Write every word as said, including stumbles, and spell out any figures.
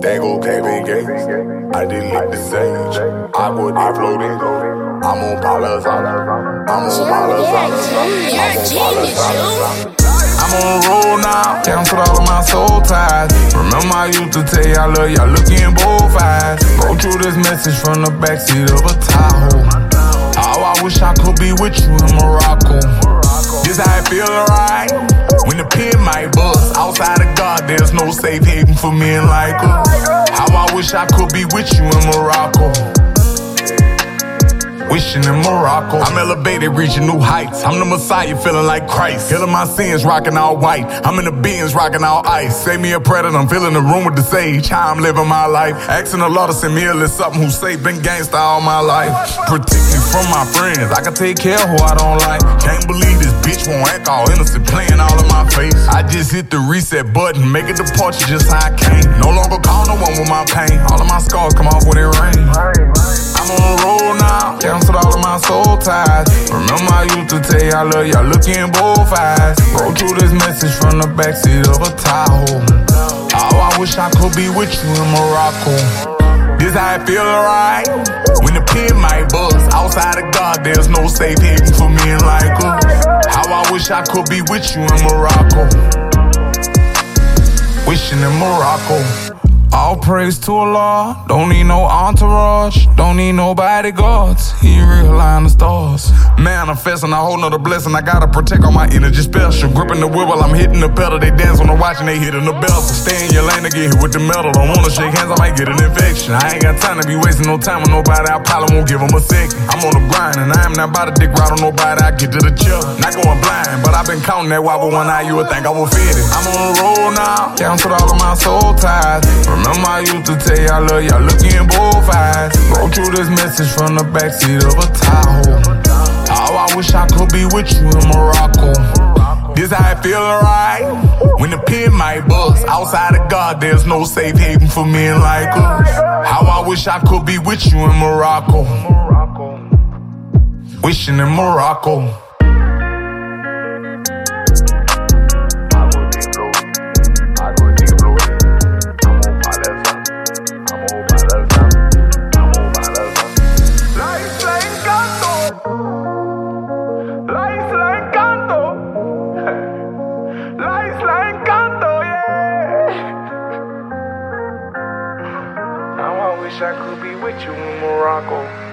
There go Kevin Gates. I did lick the sage. I go deep floating. I'm on Paula's I'm on Paula's I'm on a roll now, canceled all of my soul ties. Remember I used to tell you I love you, I look you in both eyes. Wrote you this message from the backseat of a Tahoe. How I wish I could be with you in Morocco. This how it feel, alright? When the pin might bust, outside of God there's no safe haven for men like us. How I wish I could be with you in Morocco. Wishing in Morocco. I'm elevated, reaching new heights. I'm the Messiah, feeling like Christ. Healing my sins, rocking all white. I'm in the beans, rocking all ice. Save me a predator, I'm filling the room with the sage. How I'm living my life. Asking the Lord to send me a list, something who say been gangsta all my life. Protect me from my friends, I can take care of who I don't like. Can't believe this bitch won't act all innocent, playing all in my face. I just hit the reset button, make a departure just how I came. No longer call no one with my pain. All of my scars come off when it rains. I'm on a roll now, canceled all of my soul ties. Remember I used to tell you I love you, I look you in both eyes. Wrote you this message from the backseat of a Tahoe. How I wish I could be with you in Morocco. This how it feel, alright? When the pin might bust, outside of God there's no safe haven for men like us. How I wish I could be with you in Morocco. Wishing in Morocco. All praise to Allah, don't need no entourage, don't need no bodyguards, he realign the stars. Manifesting a whole nother blessing, I gotta protect all my energy special. Gripping the wheel while I'm hitting the pedal, they dance on the watch and they hitting the bell. So stay in your lane to get hit with the metal, don't wanna shake hands, I might get an infection. I ain't got time to be wasting no time with nobody, I probably won't give them a second. I'm on the grind and I am not about to dick right on nobody, I get to the chill. Not going blind, but I've been counting that wobble one eye, you would think I was fitted. I'm on a roll now, canceled all of my soul ties. Remember I used to tell you I love you, I look you in both eyes. Wrote you this message from the backseat of a Tahoe. How I wish I could be with you in Morocco. This how it feel, alright? When the pin might bust, outside of God there's no safe haven for men like us. How I wish I could be with you in Morocco. Wishing in Morocco. I wish I could be with you in Morocco.